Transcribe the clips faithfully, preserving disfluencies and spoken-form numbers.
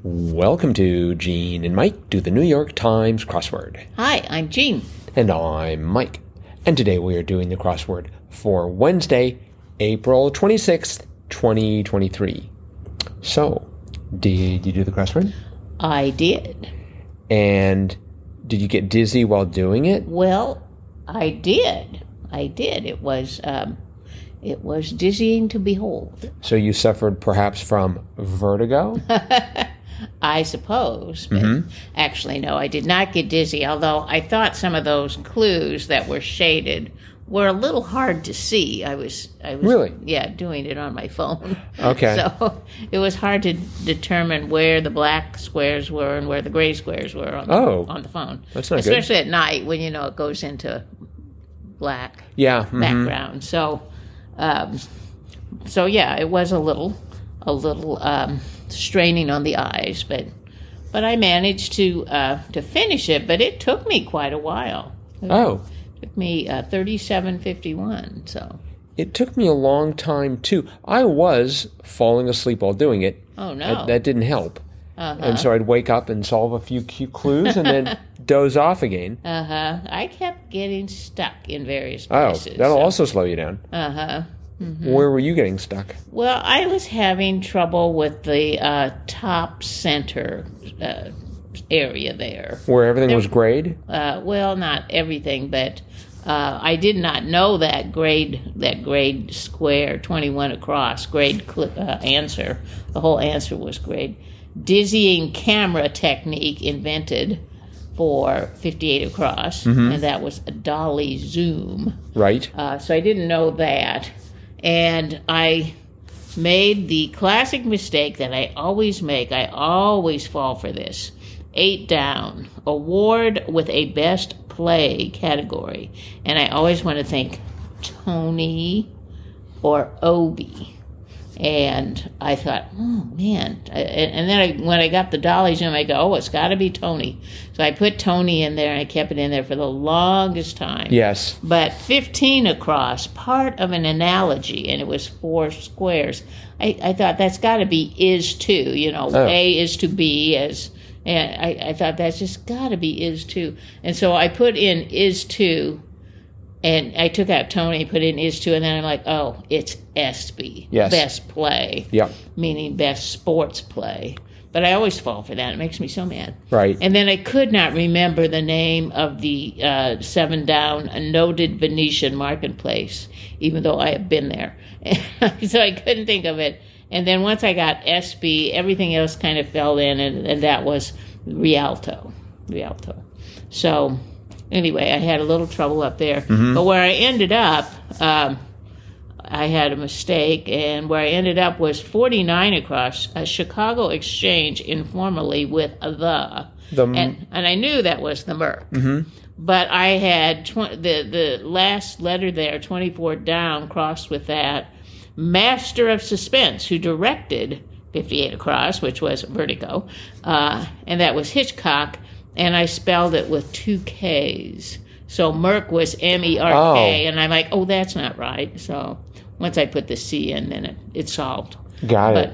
Welcome to Gene and Mike do the New York Times crossword. Hi, I'm Jean. And I'm Mike. And today we are doing the crossword for Wednesday, April twenty-sixth, twenty twenty-three. So, did you do the crossword? I did. And did you get dizzy while doing it? Well, I did. I did. It was um, it was dizzying to behold. So you suffered perhaps from vertigo? I suppose. But Mm-hmm. Actually, no, I did not get dizzy, although I thought some of those clues that were shaded were a little hard to see. I was, I was Really? Yeah, doing it on my phone. Okay. So it was hard to determine where the black squares were and where the gray squares were on the, Oh. on the phone. That's not good. Especially at night when, you know, it goes into black Yeah. Mm-hmm. background. So, um, so yeah, it was a little, a little um, straining on the eyes, but but I managed to uh, to finish it. But it took me quite a while. It Oh. took me uh, thirty-seven fifty-one. So, It took me a long time, too. I was falling asleep while doing it. oh no, That, that didn't help. uh And huh, so I'd wake up and solve a few cute clues and then doze off again. uh huh. I kept getting stuck in various Oh, places. that'll also slow you down. Uh huh. Where were you getting stuck? Well, I was having trouble with the uh, top center uh, area there. Where everything was grayed? Uh, well, not everything, but uh, I did not know that grade, that grade square, twenty-one across, grade cl- uh, answer. The whole answer was grade. Dizzying camera technique invented for fifty-eight across, and that was a dolly zoom. Right. Uh, so I didn't know that. And I made the classic mistake that I always make. I always fall for this. Eight down. Award with a best play category. And I always want to think Tony or Obie. And I thought, oh, man. And then I, when I got the dolly zoom, I go, oh, it's got to be Tony. So I put Tony in there, and I kept it in there for the longest time. Yes. But fifteen across, part of an analogy, and it was four squares. I, I thought that's got to be is to, you know, Oh. A is to B as, and I, I thought that's just got to be is to. And so I put in is to, and I took out Tony, put in is to, and then I'm like, oh, it's S B. Yes. Best play. Yep. Meaning best sports play. But I always fall for that. It makes me so mad. Right. And then I could not remember the name of the uh, seven down, a noted Venetian marketplace, even though I have been there. So I couldn't think of it. And then once I got S B, everything else kind of fell in, and, and that was Rialto. Rialto. So anyway, I had a little trouble up there. Mm-hmm. But where I ended up, um, I had a mistake, and where I ended up was forty-nine across, a Chicago Exchange informally with a the. The And, and I knew that was the Merc. Mm-hmm. But I had tw- the, the last letter there, twenty-four down, crossed with that. Master of Suspense, who directed fifty-eight across, which was Vertigo, uh, and that was Hitchcock, and I spelled it with two Ks. So Merc was M E R K, Oh. and I'm like, oh, that's not right. So once I put the C in, then it, it solved. Got But it.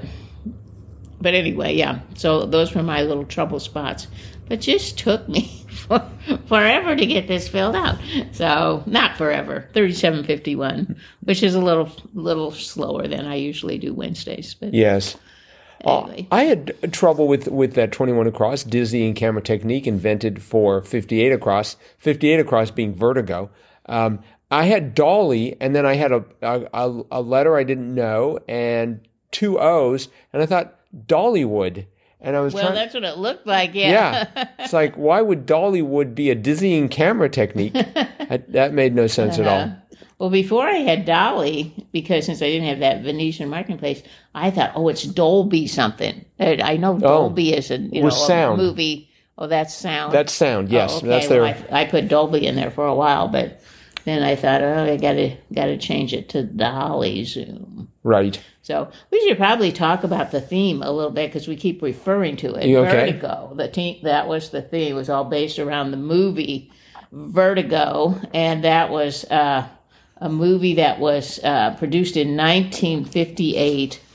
but anyway, yeah. So those were my little trouble spots. But just took me for, forever to get this filled out. So not forever, thirty-seven fifty-one, which is a little little slower than I usually do Wednesdays. But Yes. anyway, Uh, I had trouble with, with that twenty-one across, dizzying camera technique invented for fifty-eight across, fifty-eight across being vertigo. Um, I had dolly, and then I had a, a, a letter I didn't know, and two O's, and I thought Dollywood. And I was well, trying. that's what it looked like. Yeah. Yeah. It's like, why would Dollywood be a dizzying camera technique? I, that made no sense Uh-huh. at all. Well, before I had Dolly, because since I didn't have that Venetian marketplace, I thought, oh, it's Dolby something. I I know Dolby is a you know with a sound. movie. Oh, that's sound. That's sound, yes. Oh, okay. That's their. Well, I, I put Dolby in there for a while, but then I thought, oh, I gotta gotta change it to Dolly Zoom. Right. So we should probably talk about the theme a little bit because we keep referring to it. You okay? Vertigo. The te- that was the theme. It was all based around the movie Vertigo, and that was uh, a movie that was uh, produced in nineteen fifty-eight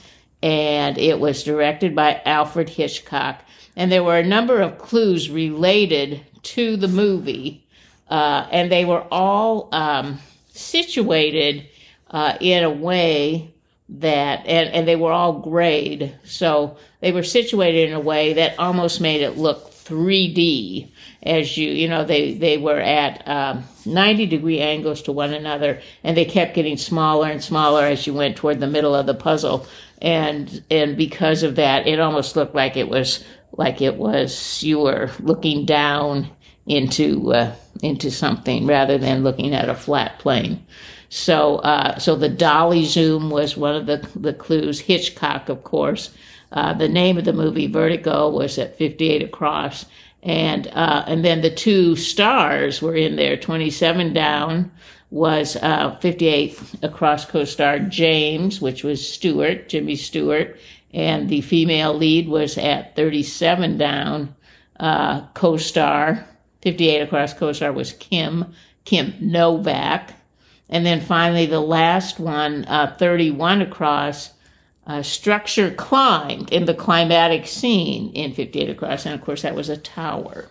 and it was directed by Alfred Hitchcock. And there were a number of clues related to the movie, uh, and they were all um, situated uh, in a way that, and, and they were all grade, so they were situated in a way that almost made it look three D. As you, you know, they, they were at um, ninety degree angles to one another, and they kept getting smaller and smaller as you went toward the middle of the puzzle. And and because of that, it almost looked like it was like it was you were looking down into uh, into something rather than looking at a flat plane. So uh, so the dolly zoom was one of the the clues. Hitchcock, of course. Uh, the name of the movie, Vertigo, was at fifty-eight across. And uh, and then the two stars were in there. twenty-seven down was uh, fifty-eight across co-star James, which was Stewart, Jimmy Stewart. And the female lead was at thirty-seven down, uh, co-star. fifty-eight across co-star was Kim, Kim Novak. And then finally the last one, uh, thirty-one across, Uh, structure climbed in the climatic scene in fifty-eight across, and of course that was a tower.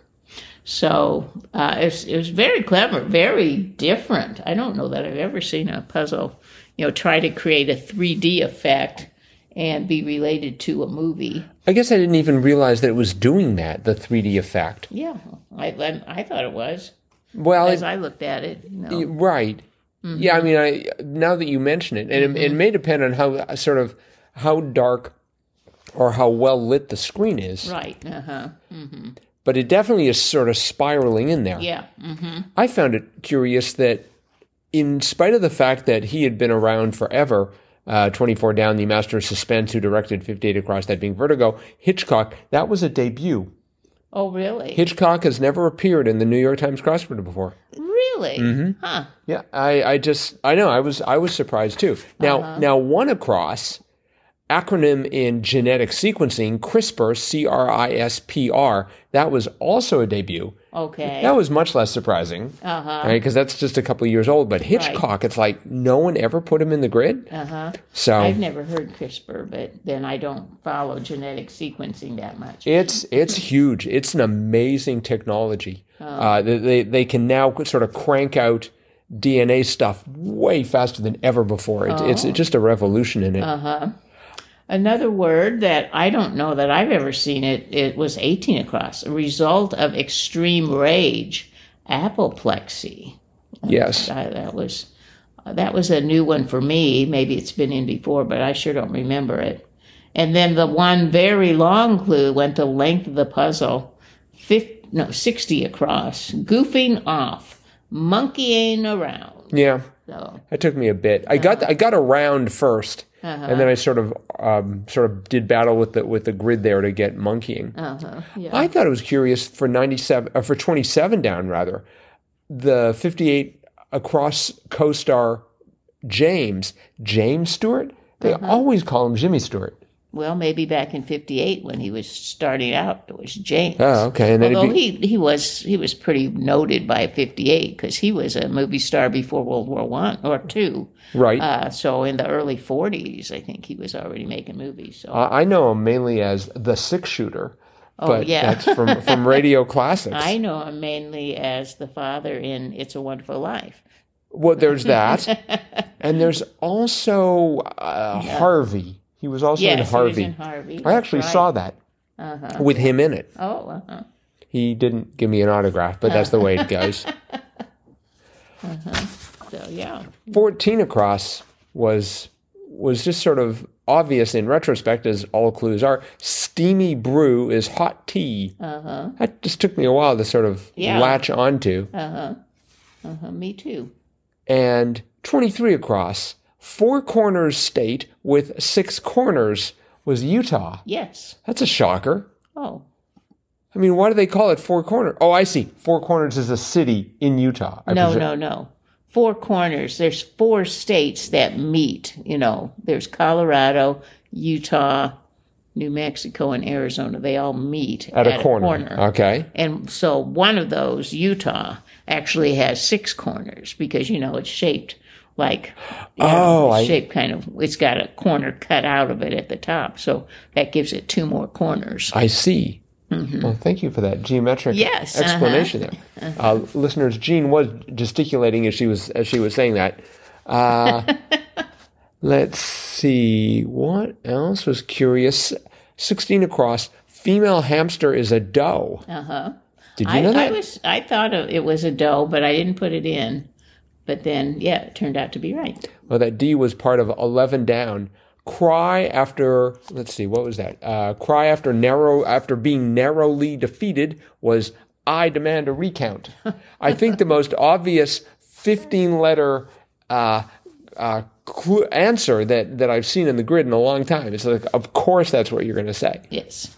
So uh, it, was, it was very clever, very different. I don't know that I've ever seen a puzzle, you know, try to create a three D effect and be related to a movie. I guess I didn't even realize that it was doing that, the three D effect. Yeah, I I, I thought it was. Well, as it, I looked at it, you know. Right. Mm-hmm. Yeah, I mean, I now that you mention it, and mm-hmm. it, it may depend on how sort of how dark or how well lit the screen is. Right. Uh-huh. Mm-hmm. But it definitely is sort of spiraling in there. Yeah. Mm-hmm. I found it curious that in spite of the fact that he had been around forever, uh, twenty-four down, the master of suspense who directed fifty-eight across, that being Vertigo, Hitchcock, that was a debut. Oh, really? Hitchcock has never appeared in the New York Times crossword before. Really? Mm-hmm. Huh. Yeah, I, I just, I know, I was I was surprised too. Now, uh-huh. now one across, acronym in genetic sequencing, CRISPR, C R I S P R, that was also a debut. Okay. That was much less surprising, uh-huh. right? Because that's just a couple of years old. But Hitchcock, right. It's like no one ever put him in the grid. Uh-huh. So I've never heard CRISPR, but then I don't follow genetic sequencing that much. It's it's huge. It's an amazing technology. Oh. Uh, they they can now sort of crank out D N A stuff way faster than ever before. It, oh. It's just a revolution in it. Uh-huh. Another word that I don't know that I've ever seen it, it was eighteen across, a result of extreme rage, apoplexy. Yes. I, that was that was a new one for me. Maybe it's been in before, but I sure don't remember it. And then the one very long clue went the length of the puzzle, fifty, no, sixty across, goofing off, monkeying around. Yeah. So, that took me a bit. I got I got around first. Uh-huh. And then I sort of um, sort of did battle with the with the grid there to get monkeying. Uh-huh. Yeah. I thought it was curious for ninety-seven or for twenty-seven down rather, the fifty-eight across co-star James James Stewart. They uh-huh. always call him Jimmy Stewart. Well, maybe back in fifty-eight when he was starting out, it was James. Oh, okay. And then Although be... he he was he was pretty noted by fifty-eight because he was a movie star before World War One or two. Right. Uh, so in the early forties, I think he was already making movies. So uh, I know him mainly as the Six Shooter. Oh, but yeah. That's from from Radio Classics. I know him mainly as the father in It's a Wonderful Life. Well, there's that, and there's also uh, yeah. Harvey. He was also yes, in Harvey. He was in Harvey. I actually right. saw that uh-huh. with him in it. Oh, uh-huh. He didn't give me an autograph, but that's the way it goes. uh-huh. So, yeah. fourteen across was was just sort of obvious in retrospect, as all clues are. Steamy brew is hot tea. Uh-huh. That just took me a while to sort of yeah. latch onto. Uh-huh. Uh-huh. Me too. And twenty-three across, four corners state with six corners was Utah. Yes. That's a shocker. Oh. I mean, why do they call it Four Corners? Oh, I see. Four Corners is a city in Utah. I no, presume. no, no. Four Corners. There's four states that meet. You know, there's Colorado, Utah, New Mexico, and Arizona. They all meet at, at a, corner. a corner. Okay. And so one of those, Utah, actually has six corners because, you know, it's shaped like, you Oh, know, I- shape kind of, it's got a corner cut out of it at the top. So that gives it two more corners. I see. Well, thank you for that geometric Yes, uh-huh. explanation there. Uh, listeners, Jean was gesticulating as she was as she was saying that. Uh, let's see. What else was curious? sixteen across. Female hamster is a doe. Uh-huh. Did you I, know that? I was I thought it was a doe, but I didn't put it in. But then, yeah, it turned out to be right. Well, that D was part of eleven down. Cry after, let's see, what was that? Uh, cry after narrow, after being narrowly defeated was I demand a recount. I think the most obvious fifteen-letter uh, uh, cl- answer that, that I've seen in the grid in a long time. It's like, of course that's what you're going to say. Yes.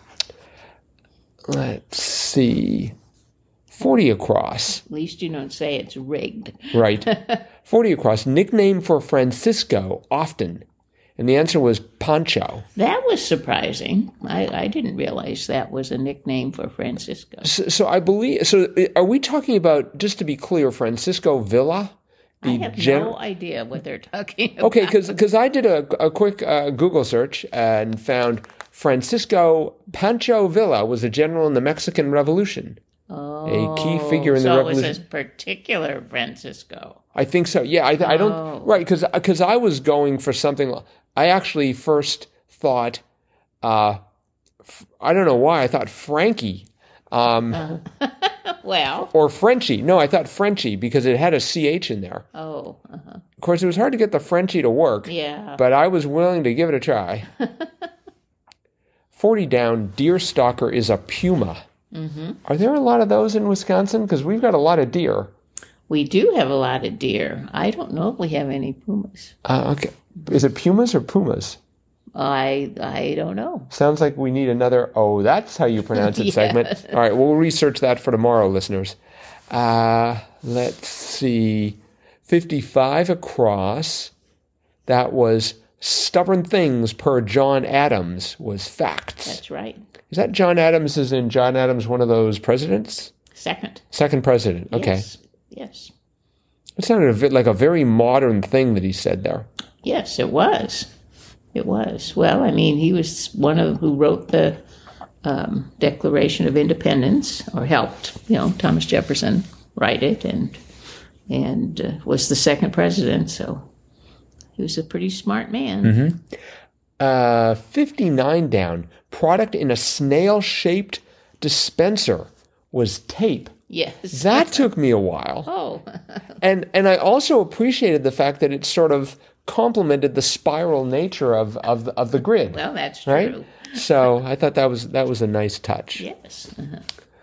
Let's see. forty across. At least you don't say it's rigged. Right. forty across. Nickname for Francisco, often. And the answer was Pancho. That was surprising. I, I didn't realize that was a nickname for Francisco. So, so I believe, so are we talking about, just to be clear, Francisco Villa? I have gen- no idea what they're talking about. Okay, because I did a, a quick uh, Google search and found Francisco Pancho Villa was a general in the Mexican Revolution. Oh, a key figure in the so revolution. it was a particular Francisco. I think so. Yeah, I, I don't, Oh. right, because because I was going for something, I actually first thought, uh, f- I don't know why, I thought Frankie. Um, Well, Or Frenchie. No, I thought Frenchie because it had a C H in there. oh, uh-huh. Of course, it was hard to get the Frenchie to work, Yeah. but I was willing to give it a try. forty down, deer stalker is a puma. Mm-hmm. Are there a lot of those in Wisconsin? Because we've got a lot of deer. We do have a lot of deer. I don't know if we have any pumas. Uh, okay. Is it pumas or pumas? I I don't know. Sounds like we need another, oh, that's how you pronounce it Yes. segment. All right, we'll research that for tomorrow, listeners. Uh, let's see. fifty-five across. That was stubborn things per John Adams was facts. That's right. Is that John Adams is in John Adams one of those presidents? Second. Second president. Okay. Yes. Yes. It sounded a bit like a very modern thing that he said there. Yes, it was. It was. Well, I mean, he was one of who wrote the um, Declaration of Independence, or helped, you know, Thomas Jefferson write it, and and uh, was the second president. So he was a pretty smart man. Mm-hmm. Uh, fifty-nine down. Product in a snail-shaped dispenser was tape. Yes. That took me a while. Oh. And and I also appreciated the fact that it sort of complemented the spiral nature of, of, of the grid. Well, that's true. Right? So I thought that was that was a nice touch. Yes. Uh-huh.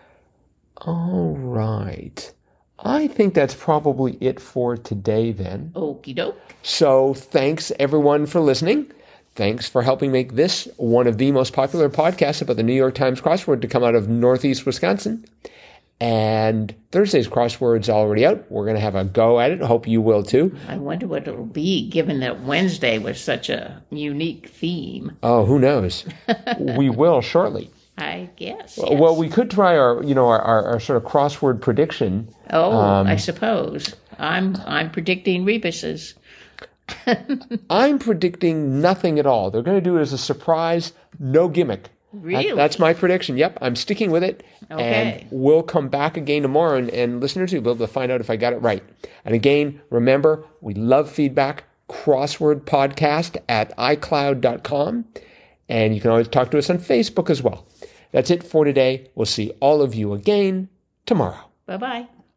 All right. I think that's probably it for today then. Okie doke. So thanks everyone for listening. Thanks for helping make this one of the most popular podcasts about the New York Times crossword to come out of Northeast Wisconsin. And Thursday's crossword's already out. We're going to have a go at it. Hope you will too. I wonder what it'll be, given that Wednesday was such a unique theme. Oh, who knows? We will shortly. I guess. Well, yes. we could try our, you know, our, our, our sort of crossword prediction. Oh, um, I suppose. I'm I'm predicting rebuses. I'm predicting nothing at all. They're going to do it as a surprise, no gimmick. Really? That- that's my prediction. Yep, I'm sticking with it. Okay. And we'll come back again tomorrow, and, and listeners will be able to find out if I got it right. And again, remember, we love feedback. Crossword podcast at i cloud dot com. And you can always talk to us on Facebook as well. That's it for today. We'll see all of you again tomorrow. Bye-bye.